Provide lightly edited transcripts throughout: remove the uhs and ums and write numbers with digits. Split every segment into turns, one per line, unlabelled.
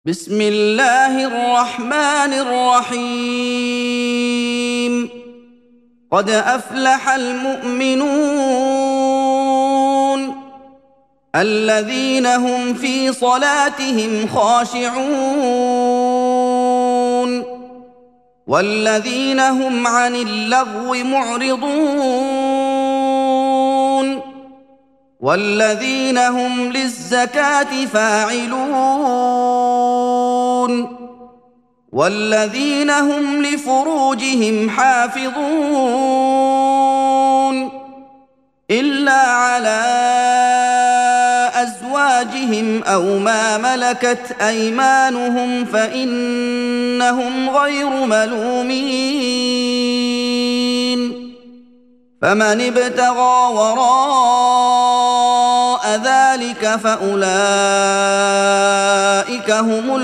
بسم الله الرحمن الرحيم. قد أفلح المؤمنون الذين هم في صلاتهم خاشعون والذين هم عن اللغو معرضون والذين هم للزكاة فاعلون والذين هم لفروجهم حافظون إلا على أزواجهم أو ما ملكت أيمانهم فإنهم غير ملومين. فمن ابتغى وراء ذلك فأولئك هم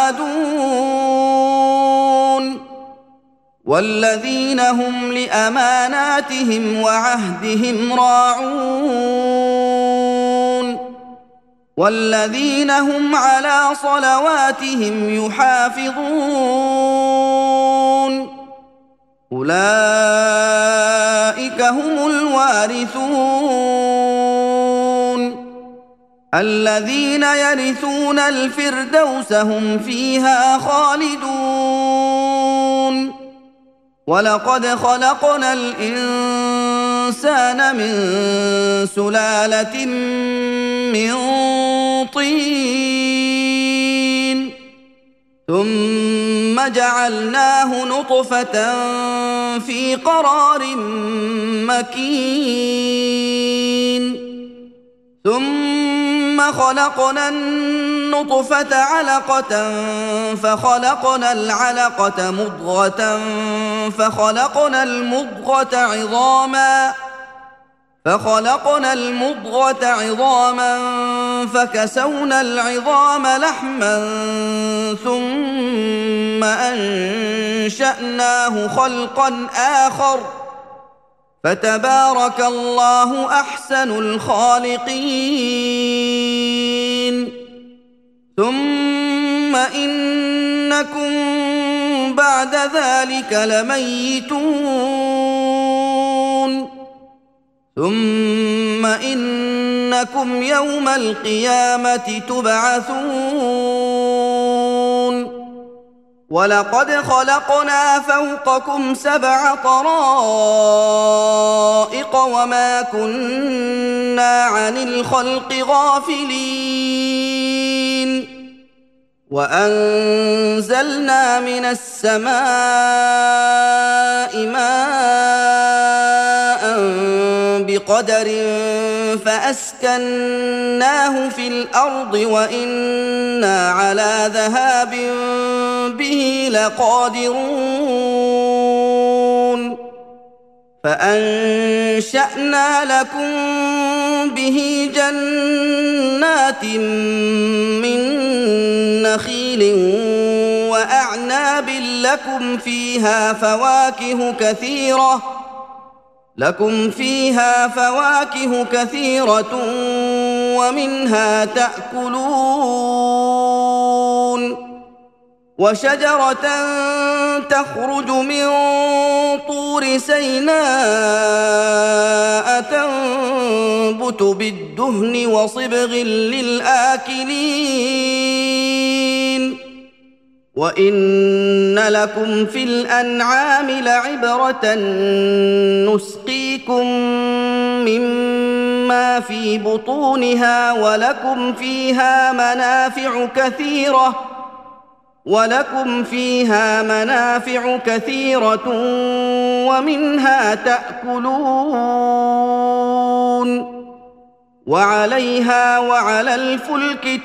العادون والذين هم لأماناتهم وعهدهم راعون والذين هم على صلواتهم يحافظون أولئك هم الوارثون الذين يرثون الفردوس هم فيها خالدون. ولقد خلقنا الإنسان من سلالة من طين ثم جعلناه نطفة في قرار مكين ثم خلقنا النطفة علقة فخلقنا العلقة مضغة فخلقنا المضغة عظاما فكسونا العظام لحما ثم أنشأناه خلقا آخر فتبارك الله أحسن الخالقين. ثم إنكم بعد ذلك لميتون ثم إنكم يوم القيامة تبعثون. ولقد خلقنا فوقكم 7 طرائق وما كنا عن الخلق غافلين وأنزلنا من السماء ماء بقدر فأسكناه في الأرض وإنا على ذهاب به لقادرون فأنشأنا لكم به جنات من نخيل وأعناب لكم فيها فواكه كثيرة ومنها تأكلون وشجرة تخرج من طور سيناء تنبت بالدهن وصبغ للآكلين وإن لكم في الأنعام لعبرة نسقيكم مما في بطونها ولكم فيها منافع كثيرة ومنها تأكلون وعليها وعلى الفلك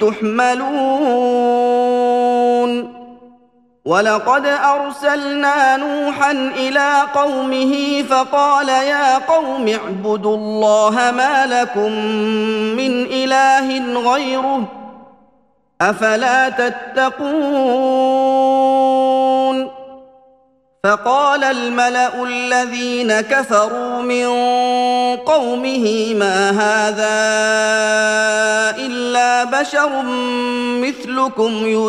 تحملون. ولقد أرسلنا نوحا إلى قومه فقال يا قوم اعبدوا الله ما لكم من إله غيره أفلا تتقون فقال الملأ الذين كفروا من قومه ما هذا إلا بشر مثلكم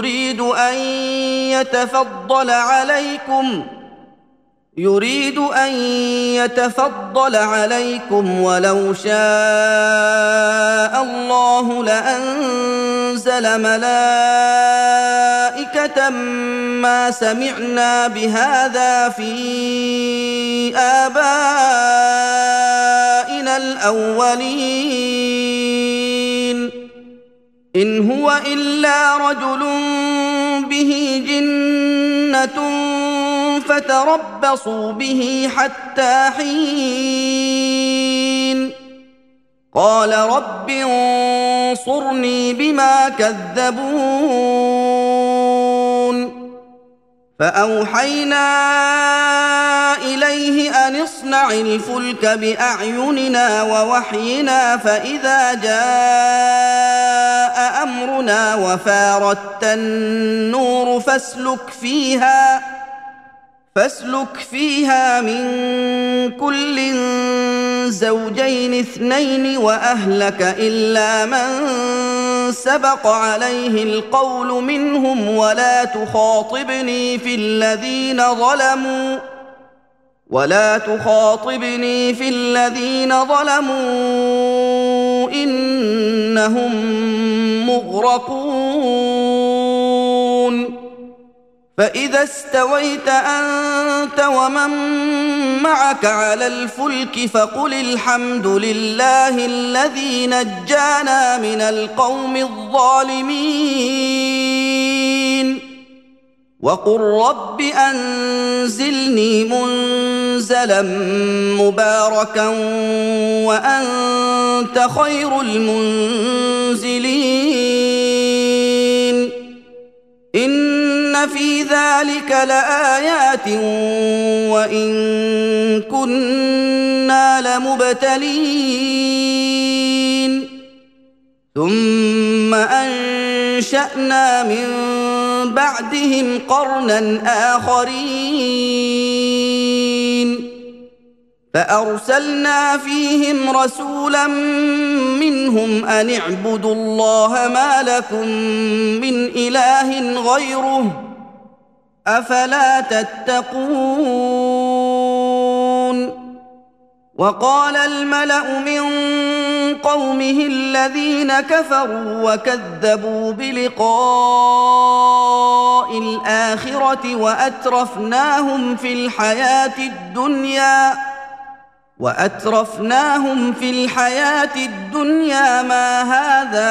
يريد أن يتفضل عليكم ولو شاء الله لأنزل ملائكة ما سمعنا بهذا في آبائنا الأولين إن هو إلا رجل به جنة فتربصوا به حتى حين قال رب انصرني بما كذبون فأوحينا إليه أن اصنع الفلك بأعيننا ووحينا فإذا جاء أمرنا وفاردت النور فاسلك فيها من كل زوجين اثنين وأهلك إلا من سبق عليه القول منهم ولا تخاطبني في الذين ظلموا إنهم مغرقون فإذا استويت أنت ومن معك على الفلك فقل الحمد لله الذي نجانا من القوم الظالمين وقل رب أنزلني منزلا مباركا وأنت خير المنزلين إن في ذلك لآيات وإن كنا لمبتلين ثم أنشأنا من بعدهم قرنا آخرين فأرسلنا فيهم رسولا منهم أن اعبدوا الله ما لكم من إله غيره أفلا تتقون وقال الملأ من قومه الذين كفروا وكذبوا بلقاء الآخرة وأترفناهم في الحياة الدنيا ما هذا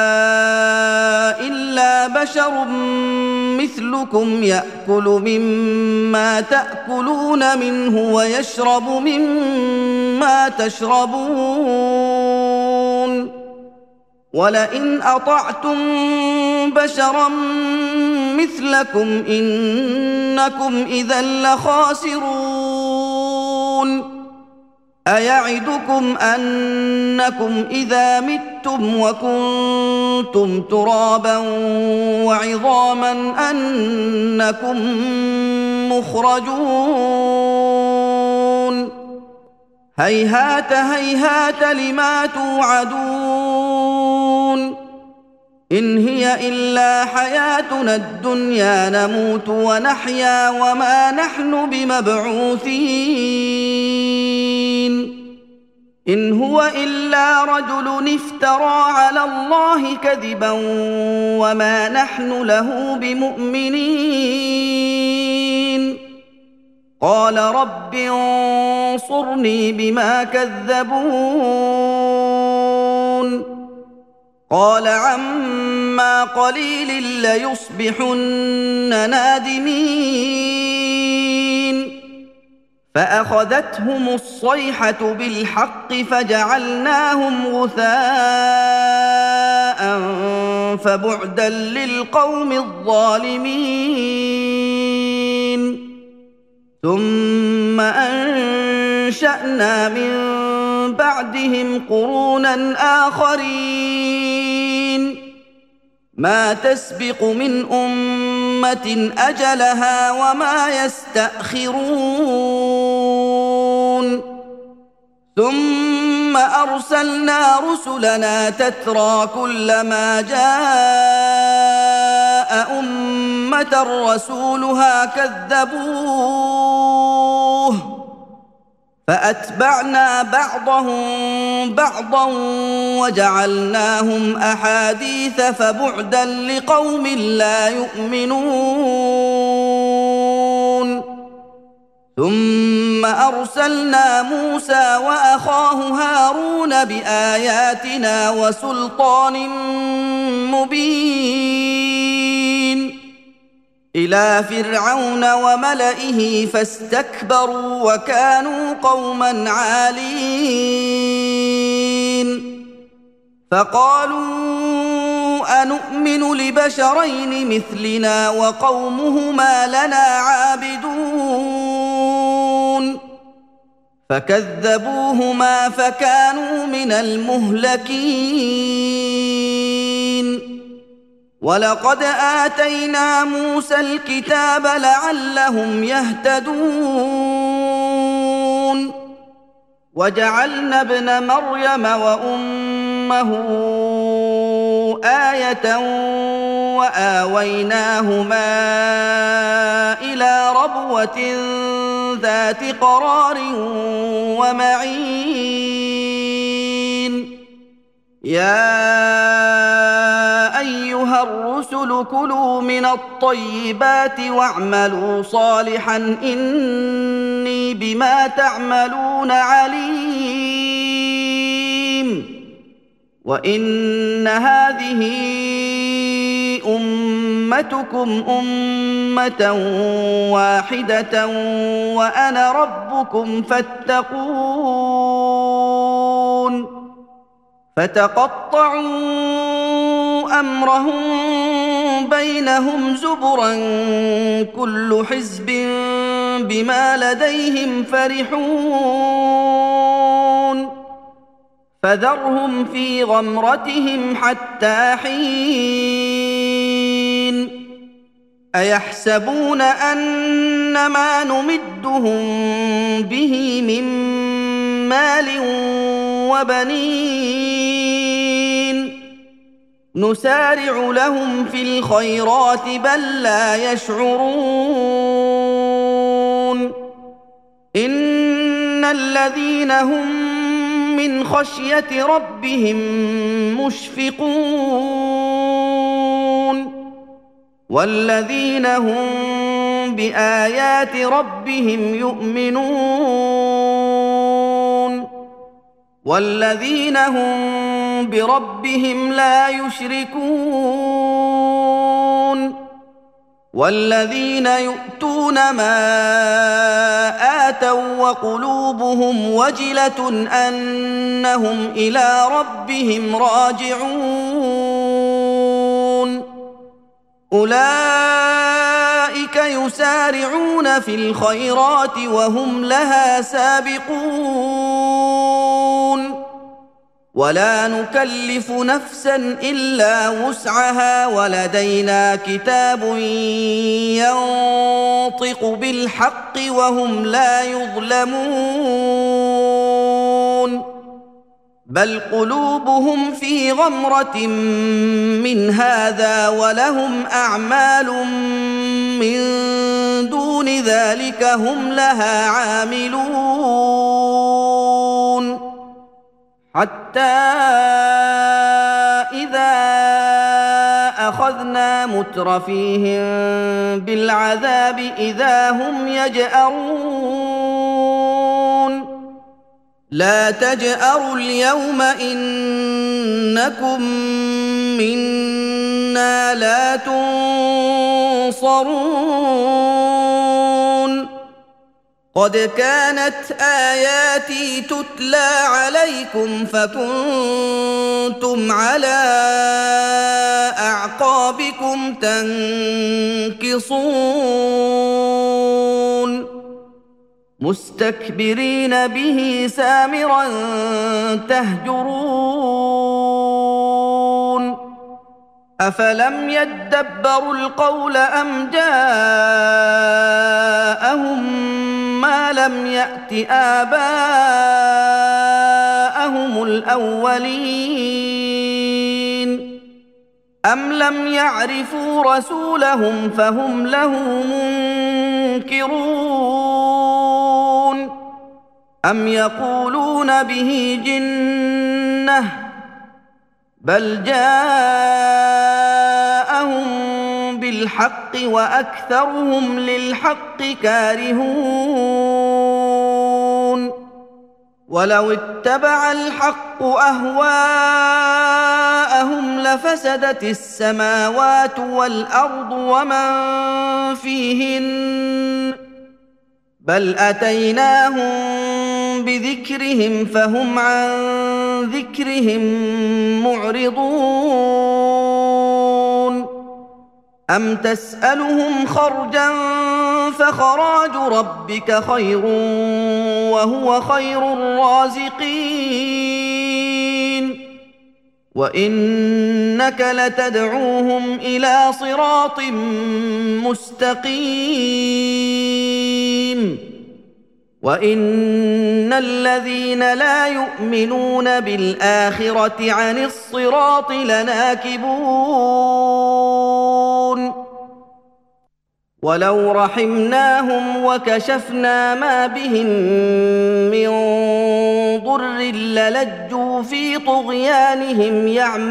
إلا بشر مثلكم يأكل مما تأكلون منه ويشرب مما تشربون ولئن أطعتم بشرا مثلكم إنكم إذا لخاسرون أيعدكم أنكم إذا متم وكنتم ترابا وعظاما أنكم مخرجون هيهات هيهات لما توعدون إن هي إلا حياتنا الدنيا نموت ونحيا وما نحن بمبعوثين إن هو إلا رجل افترى على الله كذبا وما نحن له بمؤمنين قال رب انصرني بما كذبون قال عما قليل ليصبحن نادمين فأخذتهم الصيحة بالحق فجعلناهم غثاء فبعدا للقوم الظالمين ثم أنشأنا من بعدهم قرونا آخرين ما تسبق من أمة أجلها وما يستأخرون ثم أرسلنا رسلنا تترى كلما جاء أمة رسولها كذبوه فأتبعنا بعضهم بعضا وجعلناهم أحاديث فبعدا لقوم لا يؤمنون ثم أرسلنا موسى وأخاه هارون بآياتنا وسلطان مبين إلى فرعون وملئه فاستكبروا وكانوا قوما عالين فقالوا أنؤمن لبشرين مثلنا وقومهما لنا عابدون فكذبوهما فكانوا من المهلكين ولقد آتينا موسى الكتاب لعلهم يهتدون وجعلنا ابن مريم وأمه آية وآويناهما إلى ربوة ذات قرار ومعين يا أيها الرسل كلوا من الطيبات واعملوا صالحا إني بما تعملون عليم وإن هذه أمتكم أمة واحدة وأنا ربكم فاتقون فتقطعوا أمرهم بينهم زبرا كل حزب بما لديهم فرحون فذرهم في غمرتهم حتى حين أيحسبون أن ما نمدهم به من مال وبنين نسارع لهم في الخيرات بل لا يشعرون إن الذين هم من خشية ربهم مشفقون والذين هم بآيات ربهم يؤمنون والذين هم بربهم لا يشركون والذين يؤتون ما آتوا وقلوبهم وجلة أنهم إلى ربهم راجعون أولئك يسارعون في الخيرات وهم لها سابقون ولا نكلف نفسا إلا وسعها ولدينا كتاب ينطق بالحق وهم لا يظلمون بل قلوبهم في غمرة من هذا ولهم أعمال من دون ذلك هم لها عاملون حتى إذا أخذنا مترفيهم بالعذاب إذا هم يجأرون لا تجأروا اليوم إنكم منا لا تنصرون قد كانت آياتي تتلى عليكم فكنتم على أعقابكم تنكصون مستكبرين به سامرا تهجرون أفلم يدبروا القول أم جاءهم ما لم يأت آباءهم الأولين أم لم يعرفوا رسولهم فهم له منكرون أم يقولون به جنة بل جاءهم بالحق وأكثرهم للحق كارهون ولو اتبع الحق أهواءهم لفسدت السماوات والأرض ومن فيهن بل أتيناهم بذكرهم فهم عن ذكرهم معرضون أم تسألهم خرجا فخراج ربك خير وهو خير الرازقين وإنك لتدعوهم إلى صراط مستقيم وإن الذين لا يؤمنون بالآخرة عن الصراط لناكبون ولو رحمناهم وكشفنا ما بهم من ضر للجوا في طغيانهم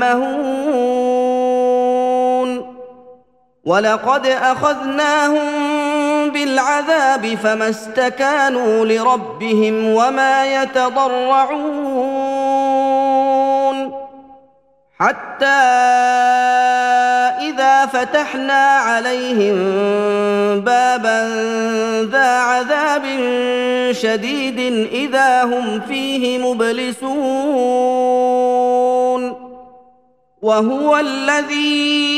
يعمهون ولقد أخذناهم بالعذاب فما استكانوا لربهم وما يتضرعون حتى إذا فتحنا عليهم بابا ذا عذاب شديد إذا هم فيه مبلسون وهو الذي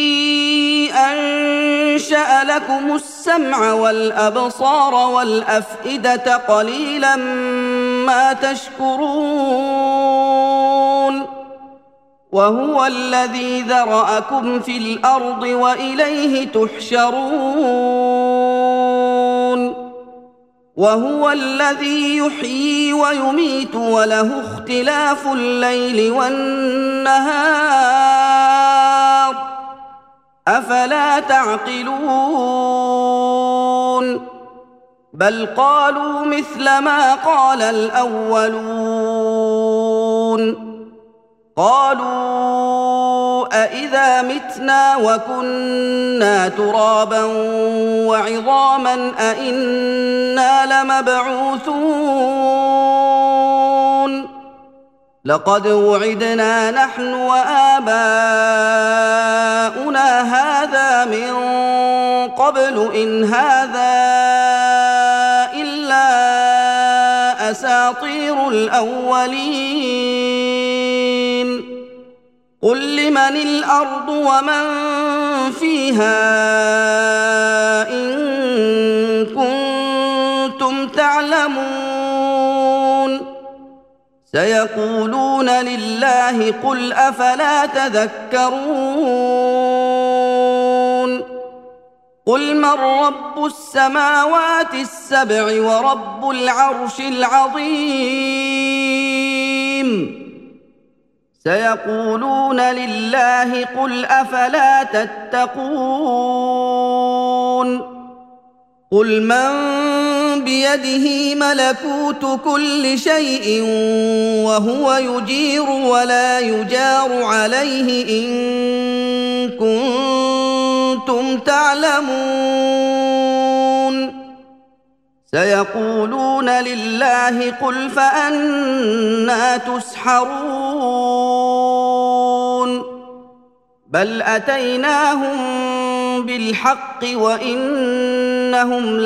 أنشأ لكم السمع والأبصار والأفئدة قليلا ما تشكرون وهو الذي ذرأكم في الأرض وإليه تحشرون وهو الذي يحيي ويميت وله اختلاف الليل والنهار أفلا تعقلون بل قالوا مثل ما قال الأولون قالوا أإذا متنا وكنا ترابا وعظاما أإنا لمبعوثون لقد وعدنا نحن وآباؤنا هذا من قبل إن هذا إلا أساطير الأولين قل لمن الأرض ومن فيها إن كنتم تعلمون سيقولون لله قل أفلا تذكرون قل من رب السماوات السبع ورب العرش العظيم سيقولون لله قل أفلا تتقون قل من بيده ملكوت كل شيء وهو يجير ولا يجار عليه إن كنتم تعلمون سيقولون لله قل فأنى تسحرون بل أتيناهم بالحق وإنهم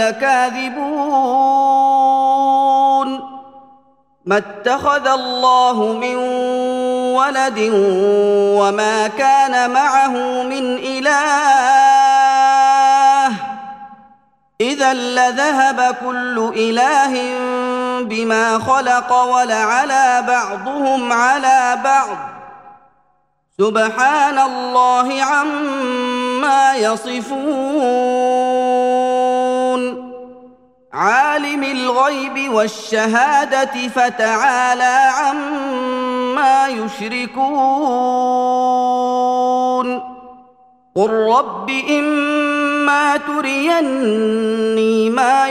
لكاذبون ما اتخذ الله من ولد وما كان معه من إله إذا لذهب كل إله بما خلق ولعلى بعضهم على بعض سبحان الله عما يصفون عالم الغيب والشهادة فتعالى عما يشركون قل رب إما تريني ما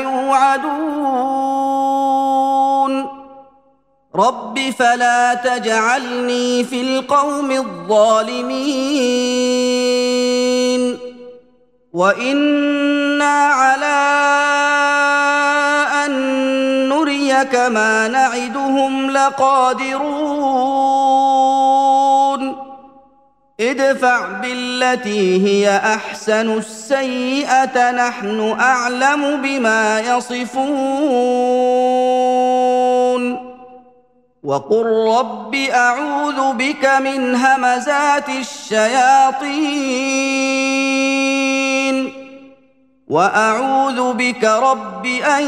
يوعدون رب فلا تجعلني في القوم الظالمين وإنا على أن نريك ما نعدهم لقادرون ادفع بالتي هي أحسن السيئة نحن أعلم بما يصفون وقل رب أعوذ بك من همزات الشياطين وأعوذ بك رب أن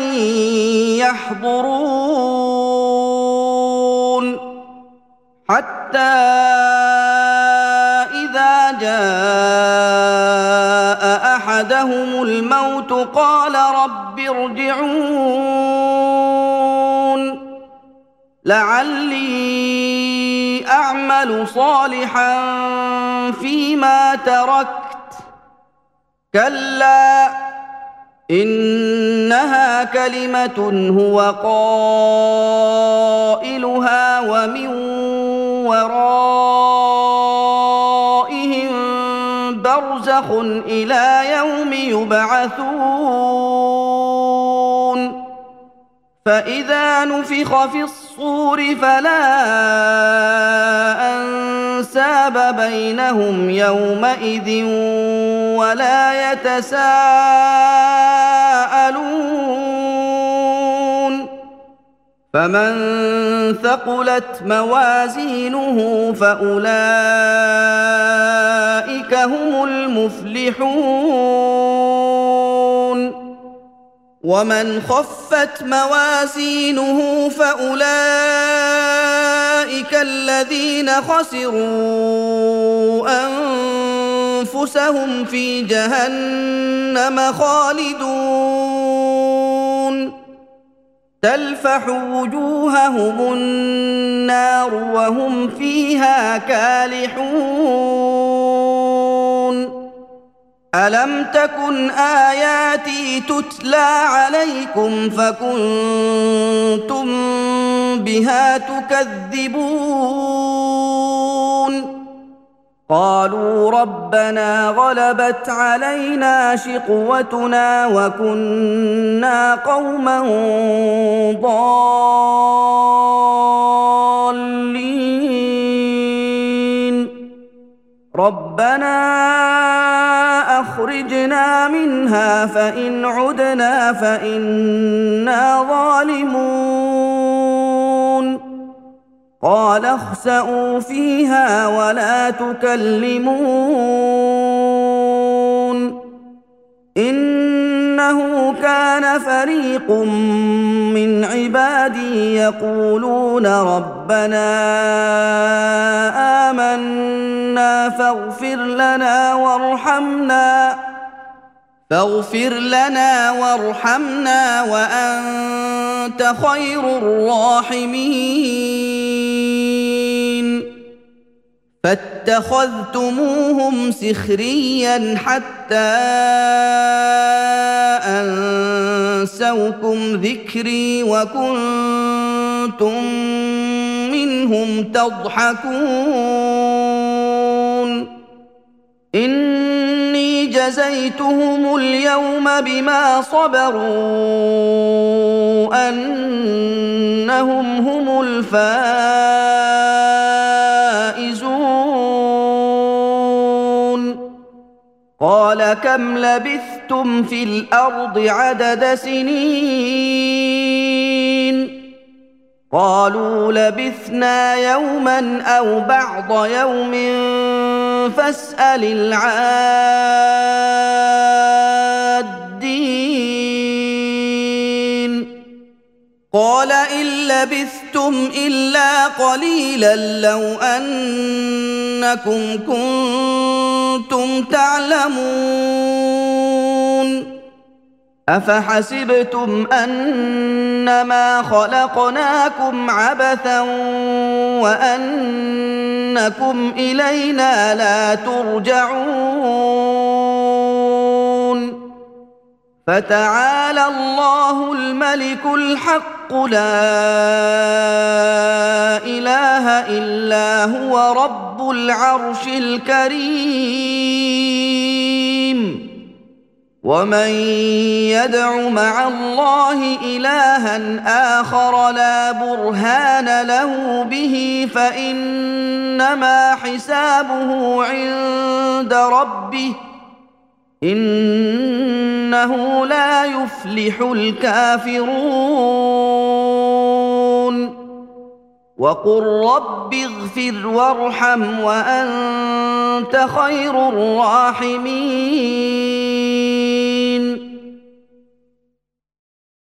يحضرون حتى إذا جاء أحدهم الموت قال رب ارجعون لعلي أعمل صالحا فيما تركت كلا إنها كلمة هو قائلها ومن ورائهم برزخ إلى يوم يبعثون فإذا نفخ في الصور فلا أنساب بينهم يومئذ ولا يتساءلون فمن ثقلت موازينه فأولئك هم المفلحون ومن خفت موازينه فأولئك الذين خسروا أنفسهم في جهنم خالدون تلفح وجوههم النار وهم فيها كالحون ألم تكن آياتي تتلى عليكم فكنتم بها تكذبون قالوا ربنا غلبت علينا شقوتنا وكنا قوما ضالين ربنا أخرجنا منها فإن عدنا فإنا ظالمون قال اخسئوا فيها ولا تكلمون إنه كان فريق من عبادي يقولون ربنا آمنا فاغفر لنا وارحمنا وأنت خير الراحمين فاتخذتموهم سخريا حتى أنسوكم ذكري وكنتم منهم تضحكون إني جزيتهم اليوم بما صبروا أنهم هم الفائزون قال كم لبثتم في الأرض عدد سنين قالوا لبثنا يوما أو بعض يوم فاسأل العادين قال إن لبثتم إلا قليلا لو أن إنكم كنتم تعلمون أفحسبتم أنما خلقناكم عبثا وأنكم إلينا لا ترجعون فتعالى الله الملك الحق لا إله إلا هو رب العرش الكريم ومن يدع مع الله إلها آخر لا برهان له به فإنما حسابه عند ربه إنه لا يفلح الكافرون وقل رب اغفر وارحم وأنت خير الراحمين